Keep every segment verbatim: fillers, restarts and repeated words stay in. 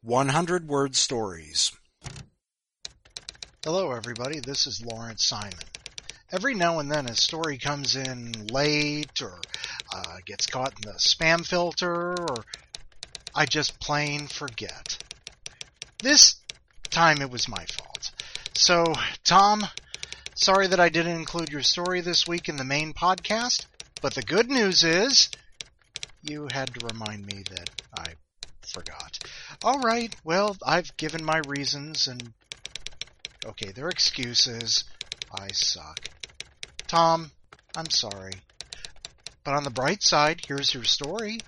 hundred word stories. Hello everybody, this is Lawrence Simon. Every now and then a story comes in late or uh, gets caught in the spam filter or I just plain forget. This time it was my fault. So, Tom, sorry that I didn't include your story this week in the main podcast, but the good news is you had to remind me that I forgot. All right, well, I've given my reasons and okay, they're excuses. I suck. Tom, I'm sorry. But on the bright side, here's your story.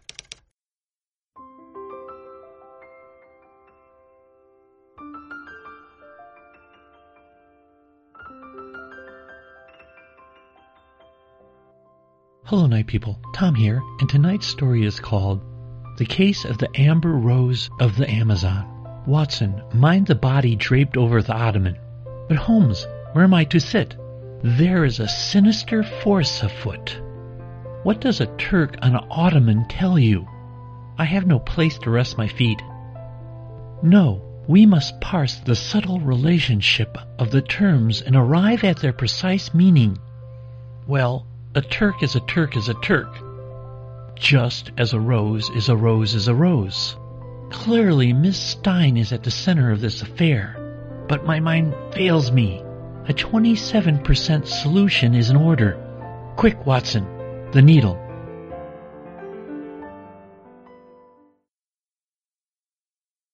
Hello, Night People. Tom here, and tonight's story is called The Case of the Amber Rose of the Amazon. Watson, mind the body draped over the ottoman. But Holmes, where am I to sit? There is a sinister force afoot. What does a Turk on an ottoman tell you? I have no place to rest my feet. No, we must parse the subtle relationship of the terms and arrive at their precise meaning. Well, a Turk is a Turk is a Turk, just as a rose is a rose is a rose. Clearly, Miss Stein is at the center of this affair, but my mind fails me. A twenty-seven percent solution is in order. Quick, Watson, the needle.